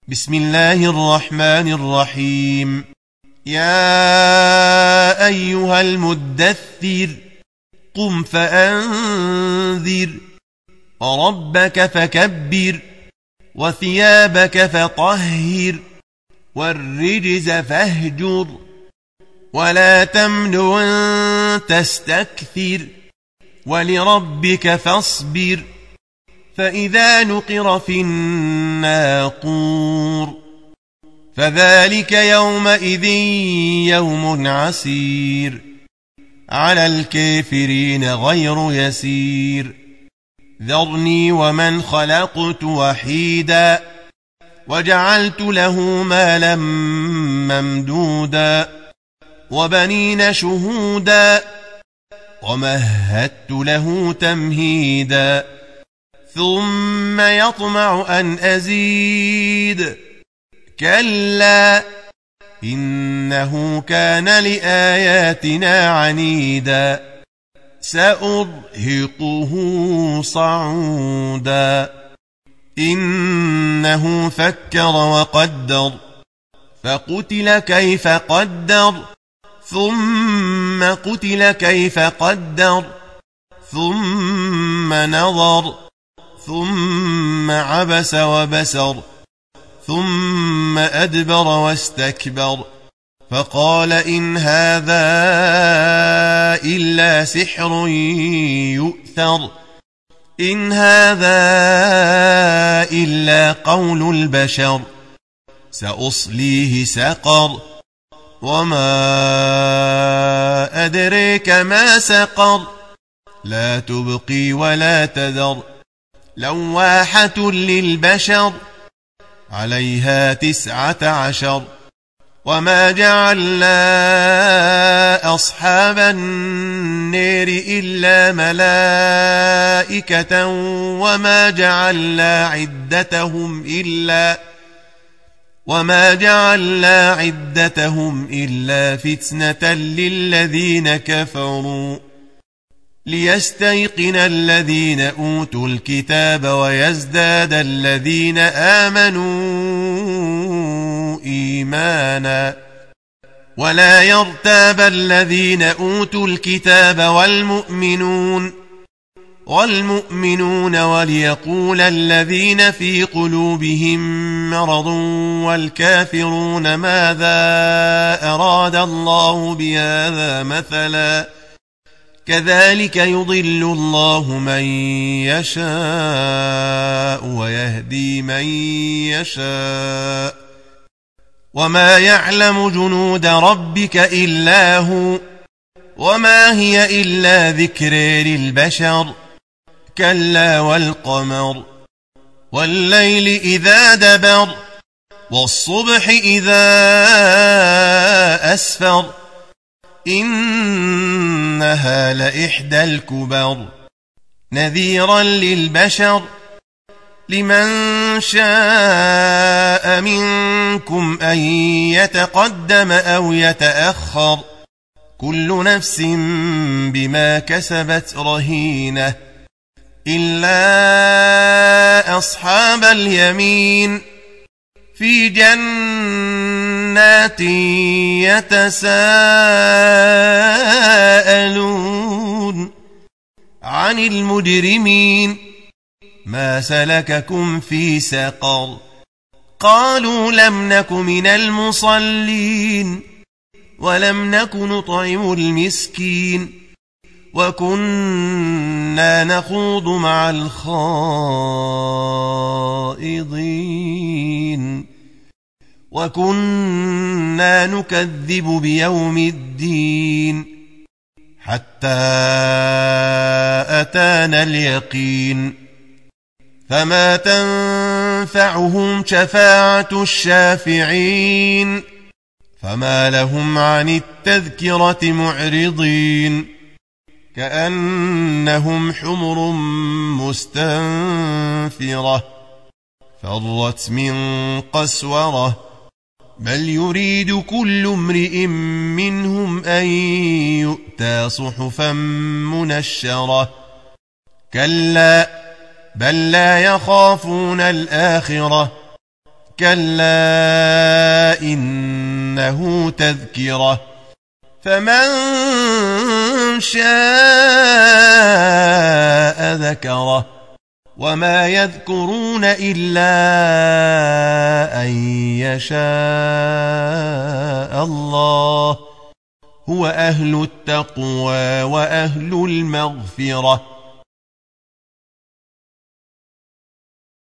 بسم الله الرحمن الرحيم. يا أيها المدثر قم فأنذر وربك فكبر وثيابك فطهر والرجز فاهجر ولا تمنن تستكثر ولربك فاصبر فإذا نقر في الناقور فذلك يومئذ يوم عسير على الكافرين غير يسير. ذرني ومن خلقت وحيدا وجعلت له مالا ممدودا وبنين شهودا ومهدت له تمهيدا ثم يطمع أن أزيد كلا إنه كان لآياتنا عنيدا سأرهقه صعودا إنه فكر وقدر فقتل كيف قدر ثم قتل كيف قدر ثم نظر ثم عبس وبسر ثم أدبر واستكبر فقال إن هذا إلا سحر يؤثر إن هذا إلا قول البشر سأصليه سقر وما أدريك ما سقر لا تبقي ولا تذر لواحة للبشر عليها 19 وما جعلنا أصحاب النار إلا ملائكة وما جعلنا عدتهم إلا فتنة للذين كفروا ليستيقن الذين أوتوا الكتاب ويزداد الذين آمنوا إيمانا ولا يرتاب الذين أوتوا الكتاب والمؤمنون وليقول الذين في قلوبهم مرض والكافرون ماذا أراد الله بهذا مثلا كذلك يضل الله من يشاء ويهدي من يشاء وما يعلم جنود ربك إلا هو وما هي إلا ذكر للبشر كلا والقمر والليل إذا دبر والصبح إذا أسفر إنها لإحدى الكبر نذيرا للبشر لمن شاء منكم أن يتقدم أو يتأخر كل نفس بما كسبت رهينة إلا أصحاب اليمين في جنات يتساءلون عن المجرمين ما سلككم في سقر قالوا لم نك من المصلين ولم نك نطعم المسكين وكنا نخوض مع الخائضين وكنا نكذب بيوم الدين حتى أتانا اليقين فما تنفعهم شفاعة الشافعين فما لهم عن التذكرة معرضين كأنهم حمر مستنفرة فرت من قسورة بل يريد كل امرئ منهم أن يؤتى صحفا منشرة كلا بل لا يخافون الآخرة كلا إنه تذكرة فمن شاء ذكره وما يذكرون إلا أن يشاء الله هو أهل التقوى وأهل المغفرة